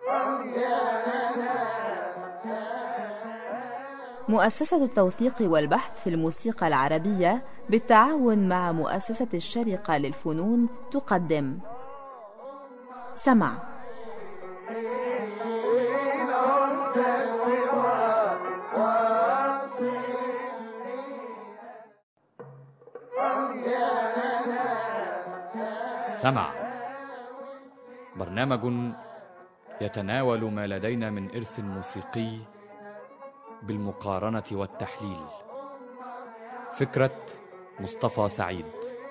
مؤسسة التوثيق والبحث في الموسيقى العربية بالتعاون مع مؤسسة الشارقة للفنون تقدم سمع. سمع برنامج يتناول ما لدينا من إرث موسيقي بالمقارنة والتحليل. فكرة مصطفى سعيد.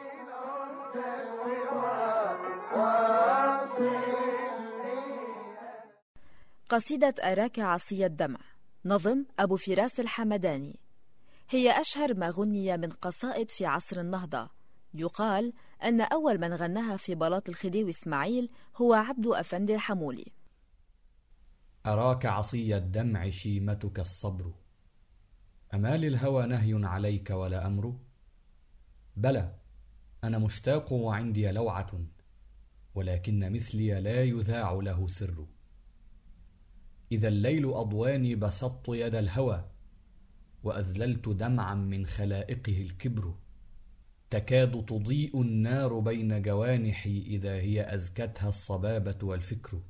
قصيدة أراك عصي الدمع، نظم أبو فراس الحمداني، هي أشهر ما غني من قصائد في عصر النهضة. يقال أن أول من غناها في بلاط الخديوي إسماعيل هو عبد أفندي الحمولي. أراك عصي الدمع شيمتك الصبر، أما للهوى نهي عليك ولا أمر؟ بلى أنا مشتاق وعندي لوعة، ولكن مثلي لا يذاع له سر. إذا الليل أضواني بسطت يد الهوى، وأذللت دمعا من خلائقه الكبر. تكاد تضيء النار بين جوانحي إذا هي أزكتها الصبابة والفكر.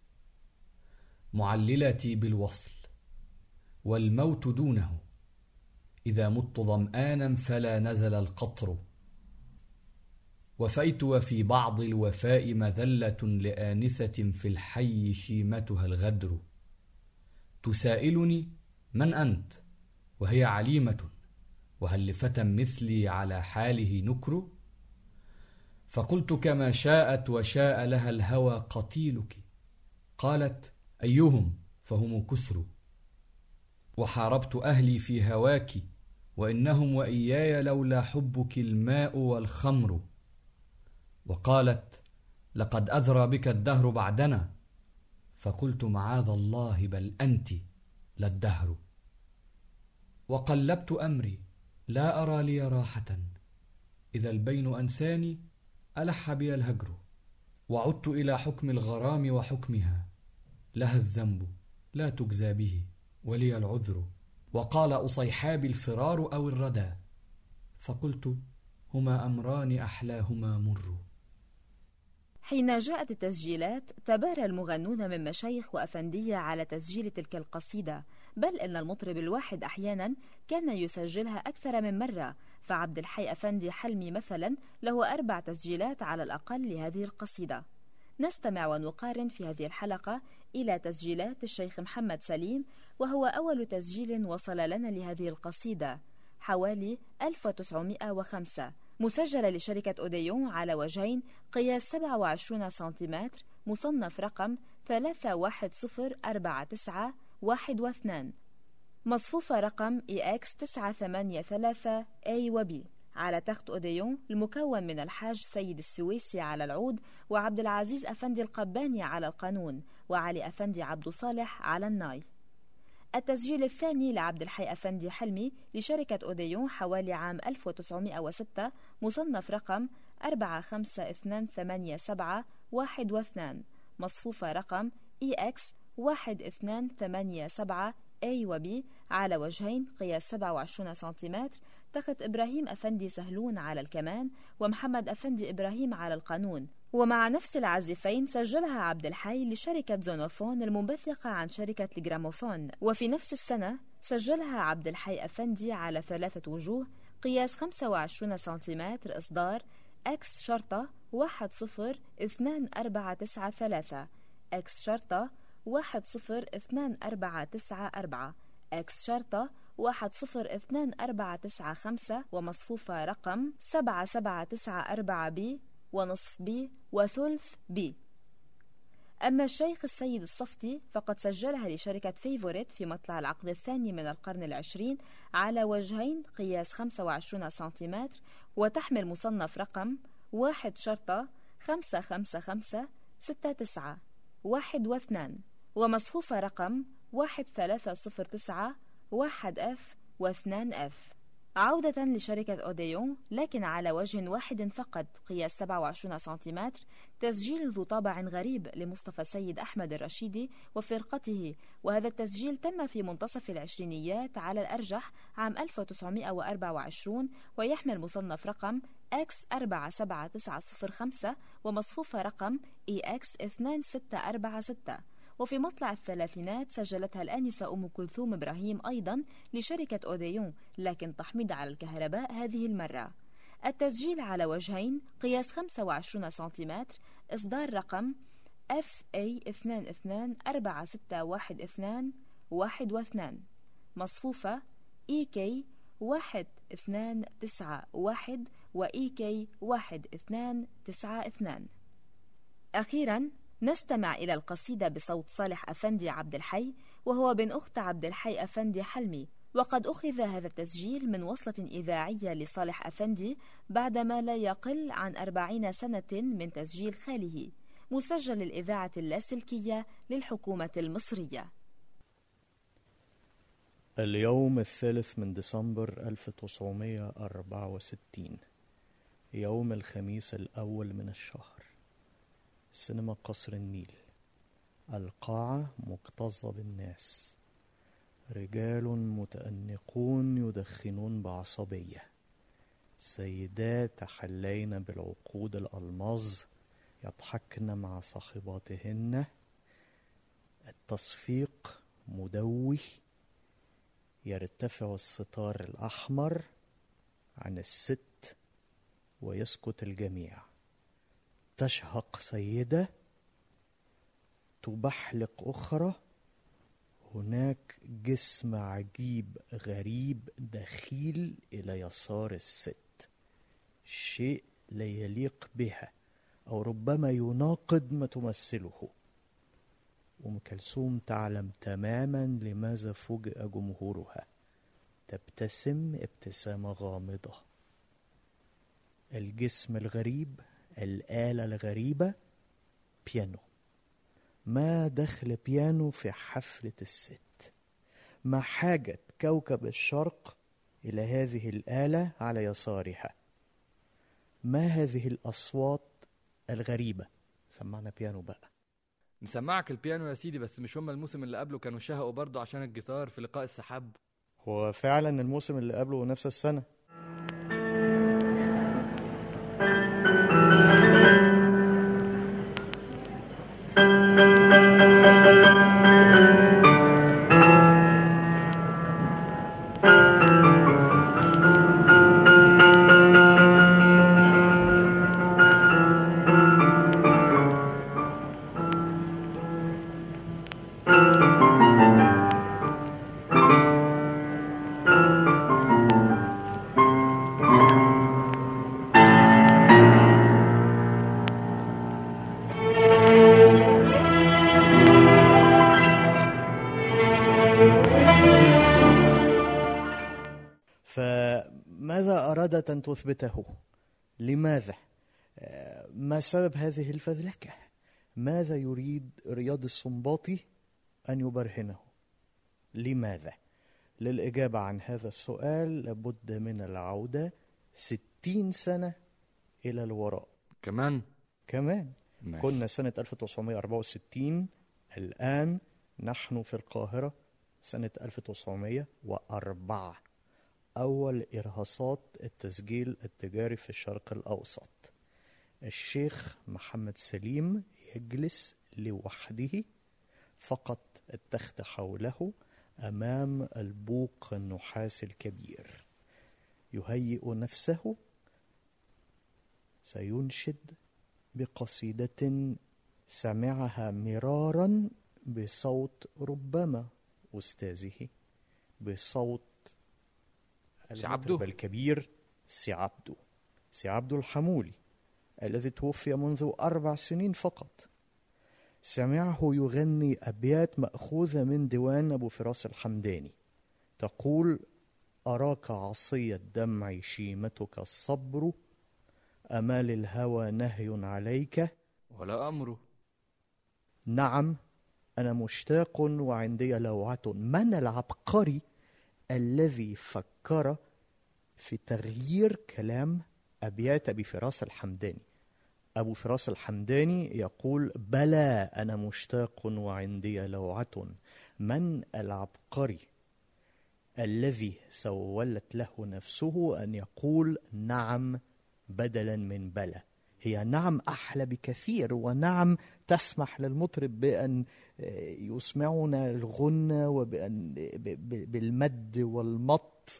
معللتي بالوصل والموت دونه، إذا مت ظمآنا فلا نزل القطر. وفيت وفي بعض الوفاء مذلة لآنسة في الحي شيمتها الغدر. تسائلني من أنت وهي عليمة، وهل لفتى مثلي على حاله نكر؟ فقلت كما شاءت وشاء لها الهوى قتيلك. قالت أيهم فهم كثر. وحاربت أهلي في هواك، وإنهم وإياي لولا حبك الماء والخمر. وقالت لقد أذرى بك الدهر بعدنا، فقلت معاذ الله بل أنت لا الدهر. وقلبت أمري لا أرى لي راحة، إذا البين أنساني ألح بي الهجر. وعدت إلى حكم الغرام وحكمها، لها الذنب لا تجزى به ولي العذر. وقال أصيحاب الفرار أو الردى، فقلت هما أمران أحلاهما مر. حين جاءت التسجيلات تبارى المغنون من مشايخ وأفندية على تسجيل تلك القصيدة، بل إن المطرب الواحد أحيانا كان يسجلها أكثر من مرة. فعبد الحي أفندي حلمي مثلا له 4 تسجيلات على الأقل لهذه القصيدة. نستمع ونقارن في هذه الحلقة إلى تسجيلات الشيخ محمد سليم، وهو أول تسجيل وصل لنا لهذه القصيدة حوالي 1905، مسجلة لشركة أوديون على وجهين، قياس 27 سنتيمتر، مصنف رقم 3104912، مصفوفة رقم EX 983 A و B، على تخت أوديون المكون من الحاج سيد السويسي على العود، وعبد العزيز أفندي القباني على القانون، وعلي أفندي عبد صالح على الناي. التسجيل الثاني لعبد الحي أفندي حلمي لشركة أوديون حوالي عام 1906، مصنف رقم 4528712، مصفوفة رقم EX 1287 A و B، على وجهين، قياس 27 سنتيمتر، تخت إبراهيم أفندي سهلون على الكمان، ومحمد أفندي إبراهيم على القانون. ومع نفس العازفين سجلها عبد الحي لشركة زونوفون المنبثقة عن شركة الجراموفون. وفي نفس السنة سجلها عبد الحي أفندي على 3 وجوه، قياس 25 سنتيمتر، إصدار X شرطة 102493، X شرطة 102494، X شرطة 102495، ومصفوفة رقم 7794B ونصف B وثلث B. أما الشيخ السيد الصفتي فقد سجلها لشركة فيفوريت في مطلع العقد الثاني من القرن العشرين على وجهين، قياس 25 سنتيمتر، وتحمل مصنف رقم 1 شرطة 55569 1 و2، ومصفوفة رقم 1309 1F و2F. عودة لشركة أوديون، لكن على وجه واحد فقط قياس 27 سنتيمتر، تسجيل ذو طابع غريب لمصطفى سيد أحمد الرشيدي وفرقته، وهذا التسجيل تم في منتصف العشرينيات على الأرجح عام 1924، ويحمل مصنف رقم X47905 ومصفوفة رقم EX2646. وفي مطلع الثلاثينات سجلتها الآنسة أم كلثوم إبراهيم أيضا لشركة أوديون، لكن تحميض على الكهرباء هذه المرة. التسجيل على وجهين قياس 25 سنتيمتر، إصدار رقم FA224612 مصفوفة EK1291 و EK1292. أخيرا نستمع إلى القصيدة بصوت صالح أفندي عبد الحي، وهو بن أخت عبد الحي أفندي حلمي، وقد أخذ هذا التسجيل من وصلة إذاعية لصالح أفندي بعدما لا يقل عن 40 سنة من تسجيل خاله، مسجل الإذاعة اللاسلكية للحكومة المصرية. اليوم 3 ديسمبر 1964، يوم الخميس الأول من الشهر، سينما قصر النيل. القاعة مكتظة بالناس، رجال متأنقون يدخنون بعصبية، سيدات تحلين بالعقود الألماظ يضحكن مع صاحباتهن، التصفيق مدوي، يرتفع الستار الأحمر عن الست ويسكت الجميع. تشهق سيدة، تبحلق أخرى، هناك جسم عجيب غريب دخيل إلى يسار الست، شيء لا يليق بها أو ربما يناقض ما تمثله. أم كلثوم تعلم تماما لماذا فوجئ جمهورها، تبتسم ابتسامة غامضة. الجسم الغريب، الآلة الغريبة، بيانو. ما دخل بيانو في حفلة الست؟ ما حاجة كوكب الشرق إلى هذه الآلة على يسارها؟ ما هذه الأصوات الغريبة؟ سمعنا بيانو بقى. نسمعك البيانو يا سيدي، بس مش هم الموسم اللي قبله كانوا شهقوا برضو عشان الجيتار في لقاء السحاب؟ هو فعلا الموسم اللي قبله نفس السنة. فماذا أرادت أن تثبته؟ لماذا؟ ما سبب هذه الفذلكة؟ ماذا يريد رياض السنباطي أن يبرهنه؟ لماذا؟ للإجابة عن هذا السؤال لابد من العودة 60 سنة إلى الوراء. كمان ماشي. كنا سنة 1964، الآن نحن في القاهرة سنة 1904، أول إرهاصات التسجيل التجاري في الشرق الأوسط. الشيخ محمد سليم يجلس لوحده، فقط التخت حوله أمام البوق النحاس الكبير، يهيئ نفسه، سينشد بقصيدة سمعها مرارا بصوت ربما أستاذه، بصوت المطرب الكبير سي عبدو الحمولي الذي توفي منذ 4 سنين فقط. سمعه يغني أبيات مأخوذة من ديوان أبو فراس الحمداني، تقول: أراك عصي الدمع شيمتك الصبر، أمال الهوى نهي عليك ولا أمر. نعم أنا مشتاق وعندي لوعة. من العبقري الذي فكر في تغيير كلام أبيات أبي فراس الحمداني. أبو فراس الحمداني يقول: بلى أنا مشتاق وعندي لوعة، من العبقري الذي سولت له نفسه أن يقول نعم بدلا من بلى. هي نعم أحلى بكثير، ونعم تسمح للمطرب بأن يسمعنا الغنى وبأن بالمد والمط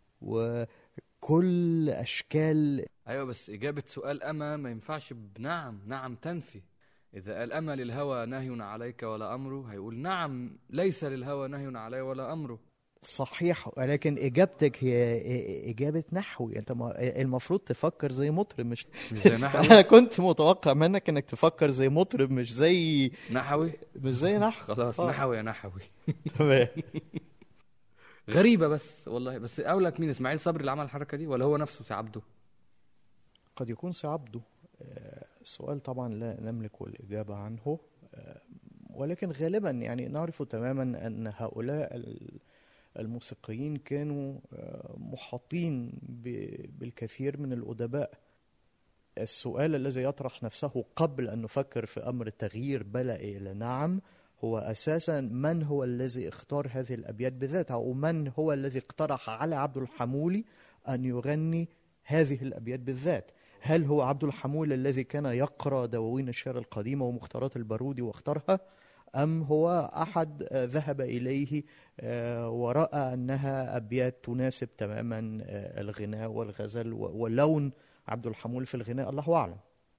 وكل أشكال. أيوة، بس إجابة سؤال أما ما ينفعش بنعم. نعم تنفي. إذا قال أما للهوى نهي عليك ولا أمره، هيقول نعم ليس للهوى نهي علي ولا أمره. صحيح، ولكن إجابتك هي إجابة نحوي. أنت المفروض تفكر زي مطرب، مش زي نحوي. أنا كنت متوقع منك إنك تفكر زي مطرب، مش زي نحوي. مش زي نحو. خلاص نحوي يا نحوي. تمام. غريبة بس والله. بس أقولك مين إسماعيل صبري اللي عمل الحركة دي، ولا هو نفسه سي عبده؟ قد يكون سي عبده. السؤال طبعا لا نملك الإجابة عنه، ولكن غالبا يعني نعرف تماما أن هؤلاء الموسيقيين كانوا محاطين بالكثير من الأدباء. السؤال الذي يطرح نفسه قبل أن نفكر في أمر تغيير بلى إلى نعم هو أساسا من هو الذي اختار هذه الأبيات بذاتها، أو من هو الذي اقترح على عبد الحمولي أن يغني هذه الأبيات بالذات. هل هو عبد الحمولي الذي كان يقرأ دواوين الشعر القديمة ومختارات البارودي واختارها، أم هو أحد ذهب إليه ورأى أنها أبيات تناسب تماما الغناء والغزل ولون عبد الحمولي في الغناء؟ الله أعلم.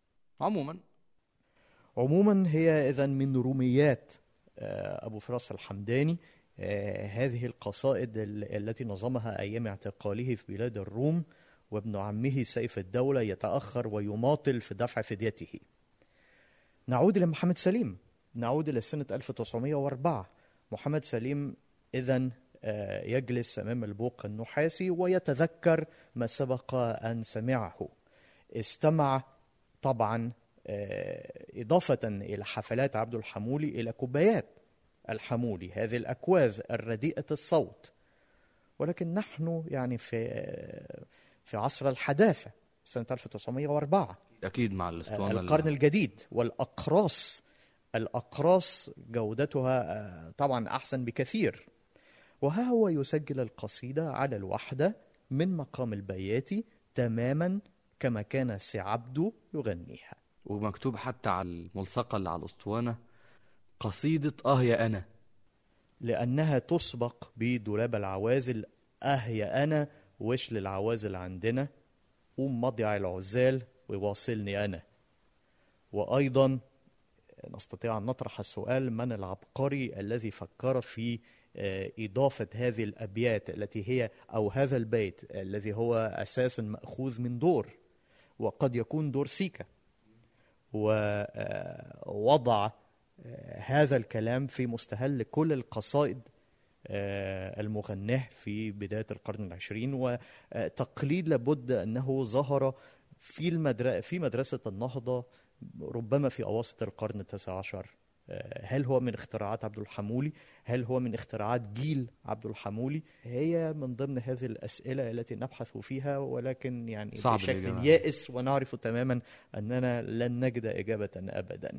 عموما هي إذن من روميات أبو فراس الحمداني هذه القصائد التي نظمها أيام اعتقاله في بلاد الروم، وابن عمه سيف الدولة يتأخر ويماطل في دفع فديته. نعود إلى محمد سليم، نعود إلى سنة 1904. محمد سليم إذن يجلس أمام البوق النحاسي ويتذكر ما سبق أن سمعه. استمع طبعا إضافة إلى حفلات عبد الحمولي إلى كوبايات الحمولي، هذه الأكواز الرديئة الصوت. ولكن نحن يعني في عصر الحداثة، سنة 1904 أكيد مع الأسطوانة القرن الجديد، الأقراص جودتها طبعا أحسن بكثير. وها هو يسجل القصيدة على الوحدة من مقام البياتي تماما كما كان سي عبده يغنيها، ومكتوب حتى على الملصقة اللي على الأسطوانة قصيدة يا أنا، لأنها تسبق بدولاب العوازل. يا أنا وش للعوازل عندنا، قوم مضيع العزال وواصلني أنا. وأيضا نستطيع أن نطرح السؤال: من العبقري الذي فكر في إضافة هذه الأبيات التي هي، أو هذا البيت الذي هو أساسا مأخوذ من دور، وقد يكون دور سيكا، ووضع هذا الكلام في مستهل كل القصائد المغناه في بداية القرن العشرين. وتقليد لابد أنه ظهر في مدرسة النهضة ربما في أواسط القرن التاسع عشر. هل هو من اختراعات عبد الحمولي؟ هل هو من اختراعات جيل عبد الحمولي؟ هي من ضمن هذه الأسئلة التي نبحث فيها، ولكن يعني بشكل يائس، ونعرف تماما أننا لن نجد إجابة أبدا.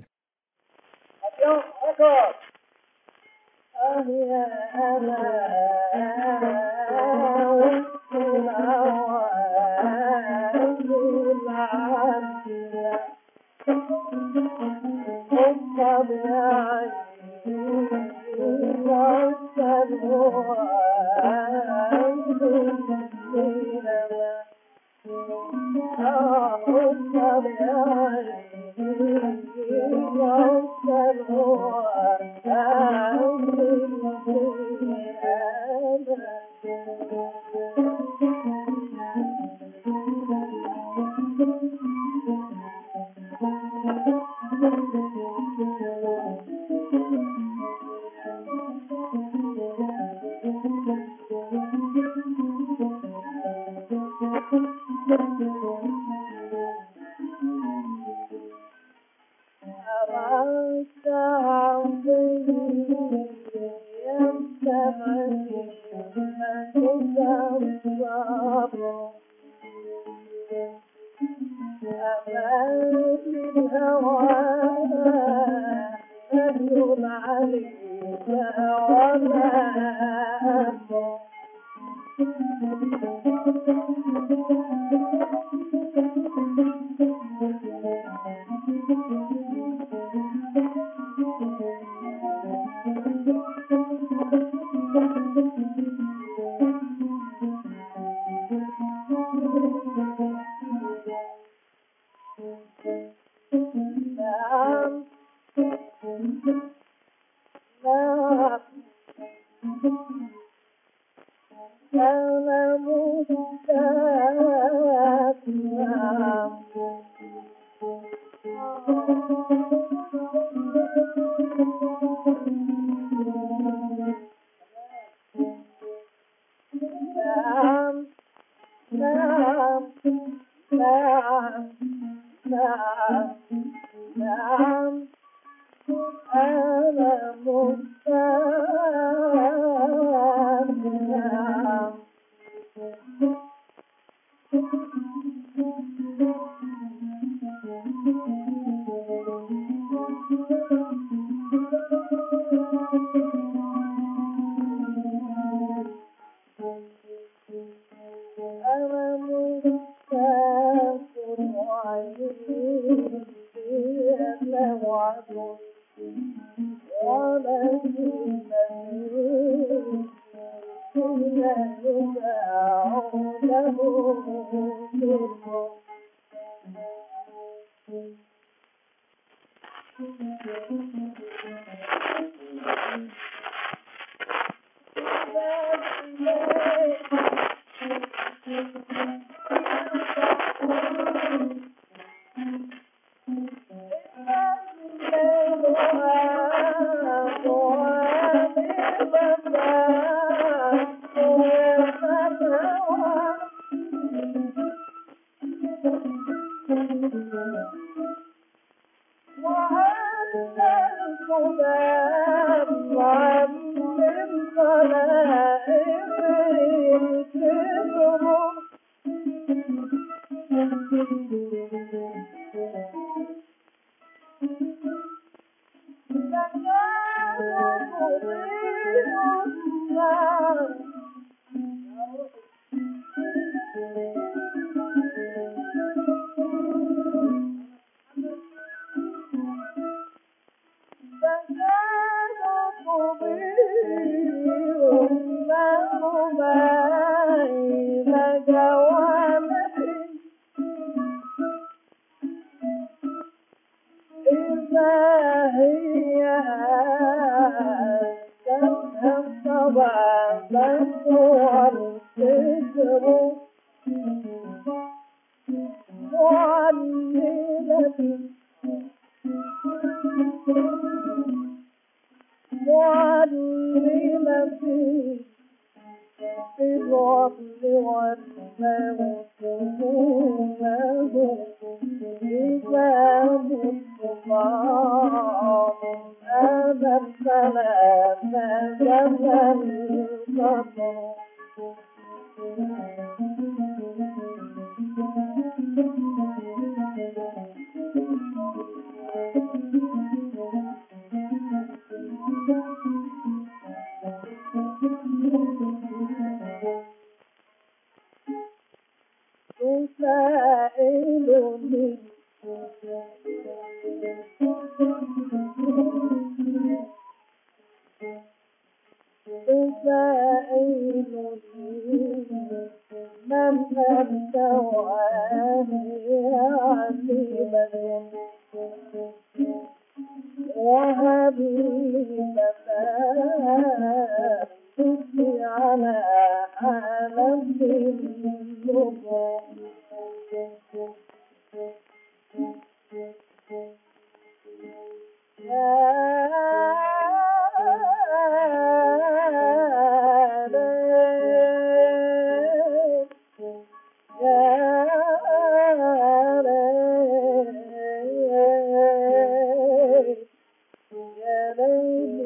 عليك ولا أمر نعم نعم أنا مشتاق نعم نعم نعم نعم نعم نعم أنا مشتاق نعم أنا مشتاق وعيني لوعد ولكن لا يباع له يا ليل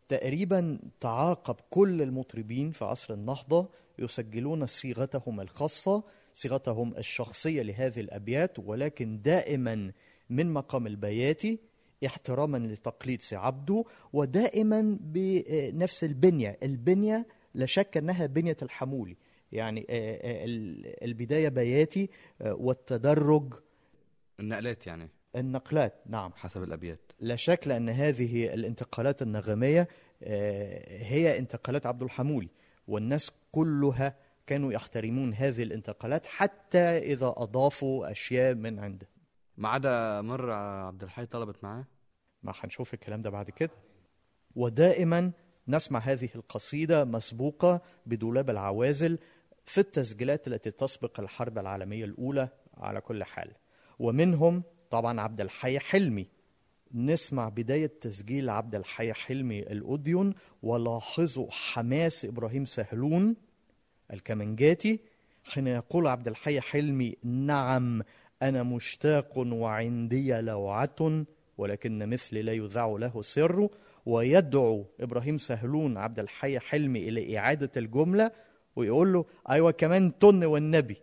تقريبا تعاقب كل المطربين في عصر النهضة يسجلون صيغتهم الخاصة، صيغتهم الشخصية لهذه الأبيات، ولكن دائما من مقام البياتي احتراما لتقليد سي عبده، ودائما بنفس البنية لا شك أنها بنية الحمولي، يعني البداية بياتي والتدرج النقلات يعني النقلات، نعم حسب الأبيات. لا شك لأن هذه الانتقالات النغمية هي انتقالات عبد الحمولي، والناس كلها كانوا يحترمون هذه الانتقالات حتى إذا أضافوا أشياء من عنده. ما عدا مرة عبد الحي طلبت معاه، ما هنشوف الكلام ده بعد كده. ودائما نسمع هذه القصيدة مسبوقة بدولاب العوازل في التسجيلات التي تسبق الحرب العالمية الأولى على كل حال. ومنهم طبعا عبد الحي حلمي. نسمع بداية تسجيل عبد الحي حلمي الأوديون، ولاحظوا حماس إبراهيم سهلون الكمنجاتي حين يقول عبد الحي حلمي: نعم أنا مشتاق وعندي لوعة ولكن مثلي لا يذاع له سر. ويدعو إبراهيم سهلون عبد الحي حلمي إلى إعادة الجملة ويقول له: أيوة كمان تن والنبي.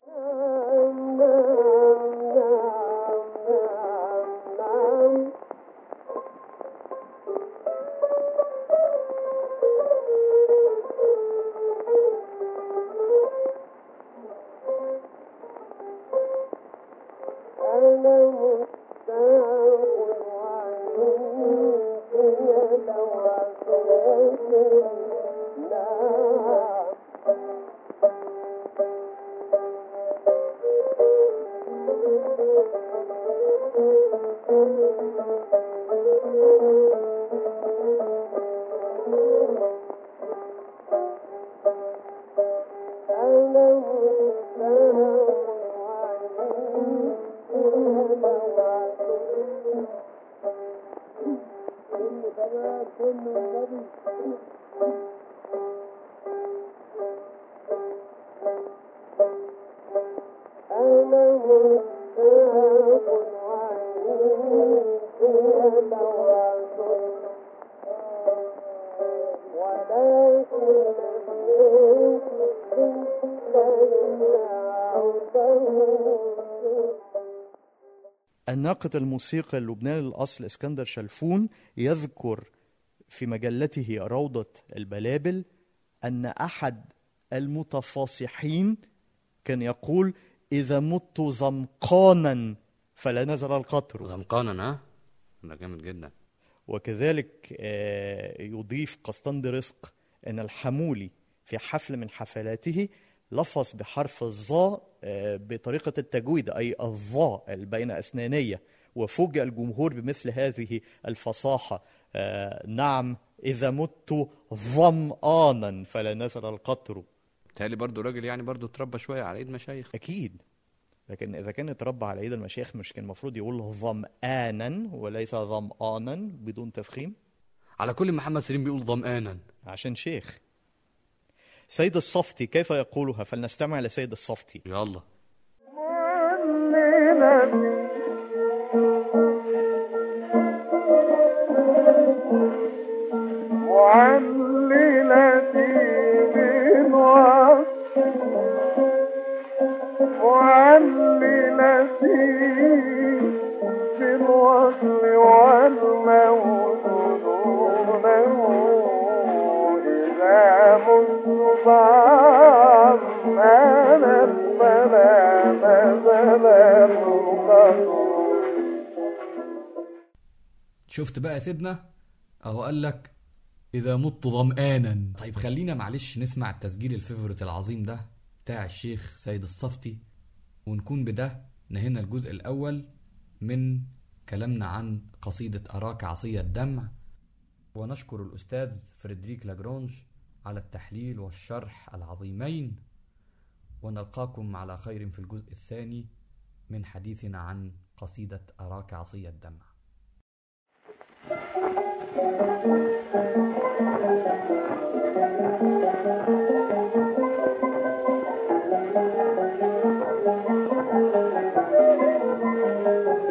الناقد الموسيقى اللبناني الأصل اسكندر شلفون يذكر في مجلته روضة البلابل أن أحد المتفاصحين كان يقول: إذا مت زمقانا فلا نزل القطر. زمقانا، ها؟ ده جامد جدا. وكذلك يضيف قسطندر رزق أن الحمولي في حفل من حفلاته لفظ بحرف الظاء بطريقة التجويد، أي الظاء بين أسنانية، وفوجئ الجمهور بمثل هذه الفصاحة: نعم إذا مت ظمآنا فلا نزل القطر. بالتالي برضو راجل يعني برضو تربى شوية على ايد مشايخ. أكيد، لكن إذا كان اتربى على ايد المشايخ مش كان المفروض يقول ظمآنا وليس ظمآنا بدون تفخيم؟ على كل محمد سليم بيقول ظمآنا عشان شيخ. سيد الصفتي كيف يقولها؟ فلنستمع لسيد الصفتي. يلا. شفت بقى سيدنا اهو قال لك اذا مت ظمآنا. طيب خلينا معلش نسمع التسجيل الفيفوريت العظيم ده بتاع الشيخ سيد الصفتي، ونكون بده نهينا الجزء الاول من كلامنا عن قصيدة أراك عصي الدمع. ونشكر الأستاذ فريدريك لاجرونج على التحليل والشرح العظيمين، ونلقاكم على خير في الجزء الثاني من حديثنا عن قصيدة أراك عصي الدمع.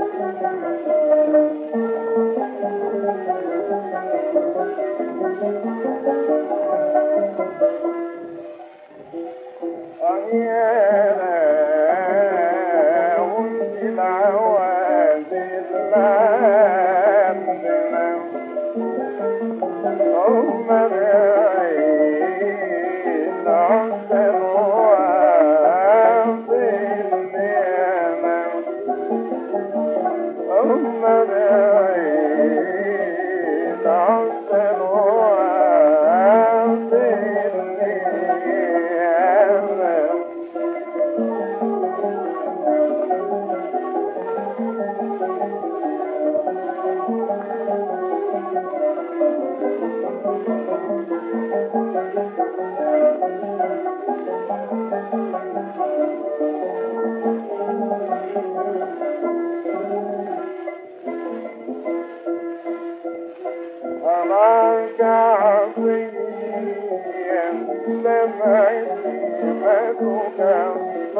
Thank you.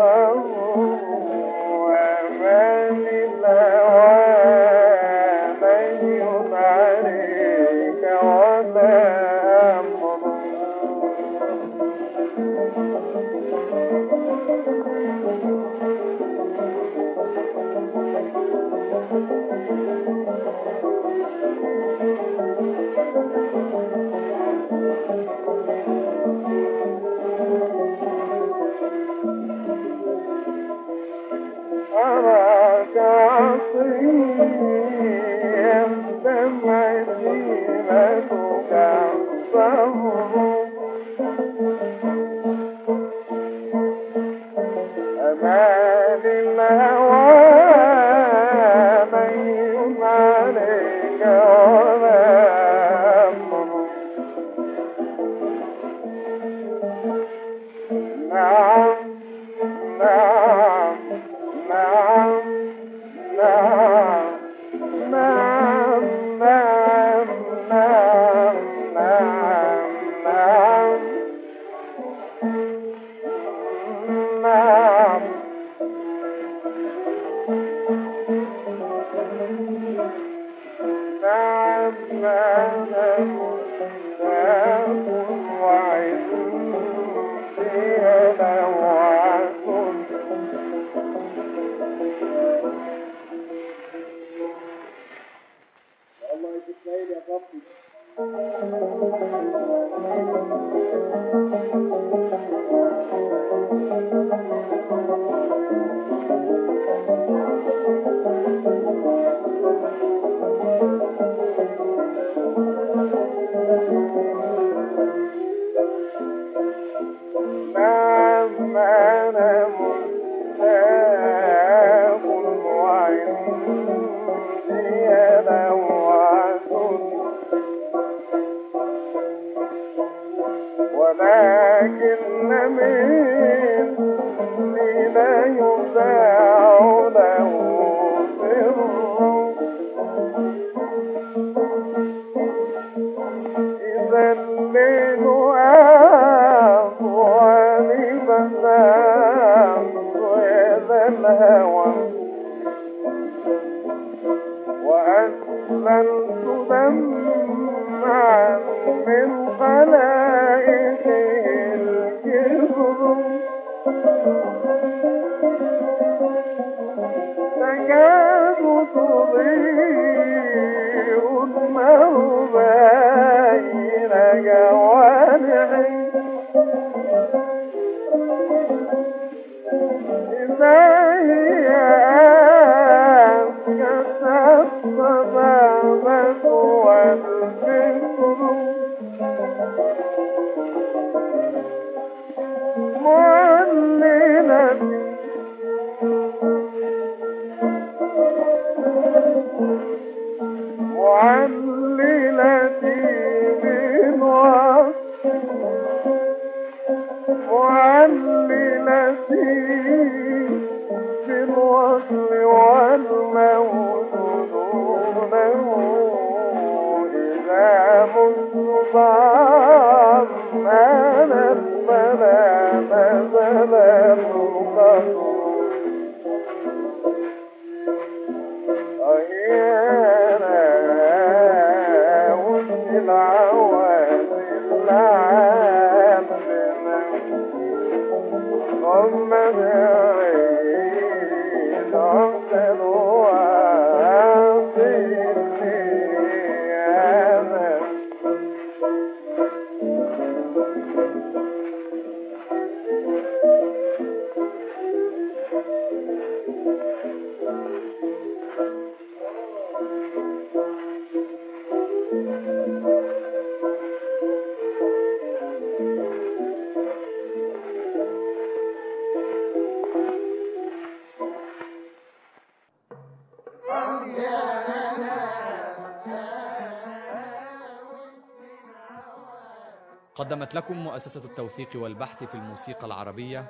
قدمت لكم مؤسسة التوثيق والبحث في الموسيقى العربية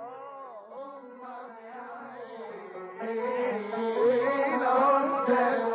سمع.